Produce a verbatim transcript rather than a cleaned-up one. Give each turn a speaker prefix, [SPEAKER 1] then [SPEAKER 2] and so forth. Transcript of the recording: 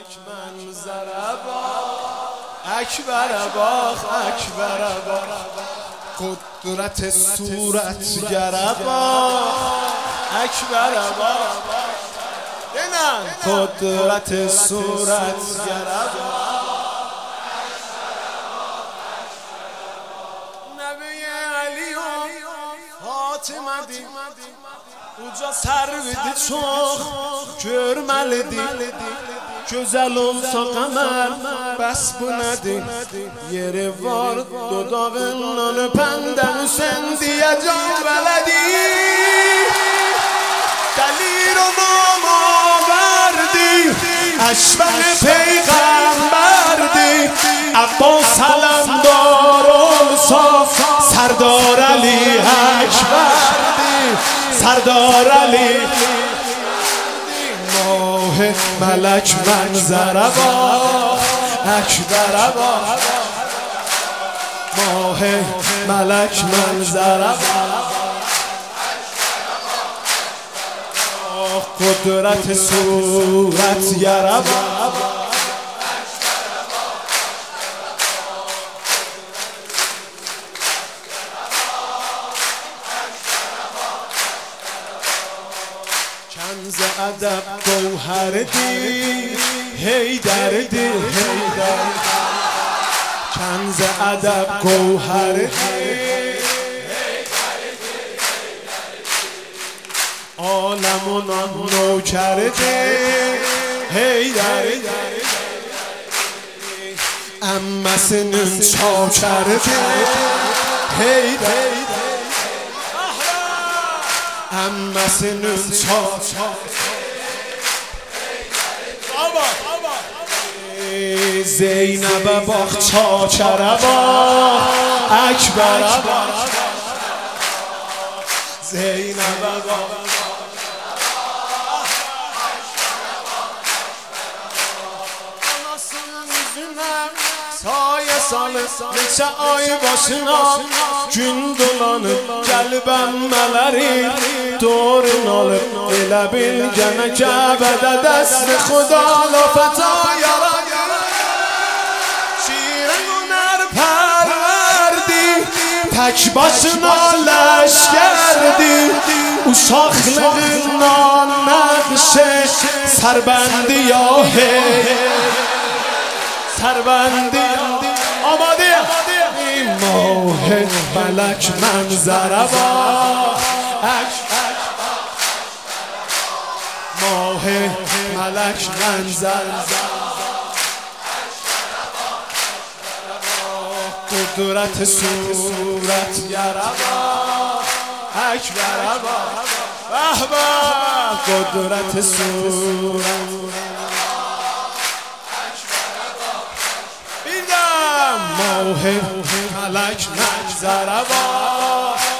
[SPEAKER 1] منظر اکبر باخ اکبر باخ قدرت صورت گربا اکبر باخ قدرت صورت گربا نبی علی و فاطمه دی uca servidi çok görmelidir. Güzel olsa kamer bəs bu nedir? Yeri var dodağından öpenden Hüseyin diye can veledi. Delir o nama verdi, eşven peygamberdi. Abbas salamdar olsa Serdar Ali Ekberdi. Serdar Ali ماه ملک منظر باخ اکبر باخ ماه ملک منظر باخ قدرت صورت گربا کنز ادب گوهر دی حیدر دی حیدر کنز ادب گوهر دی عالم و نوکر دی حیدر امسنین چاکر دی حیدر امسنین چاکر زینب باخ چاکر باخ اکبر باخ زینب باخ Saye salı neçə ay başına gün dolanıb qəlbəm mələri doğrun alıb elə bil gənə Kəbədə dəst-i xuda lafəta yaradı şirə günər pərverdi tək başına ləşkərdi uşaqlığından nəqşə sərbəndi ya hey سربندی آماده ماه ملک منظر باخ ماه ملک منظر قدرت صورت گربا اکبر باخ به قدرت صورت ماه ملک منظر باخ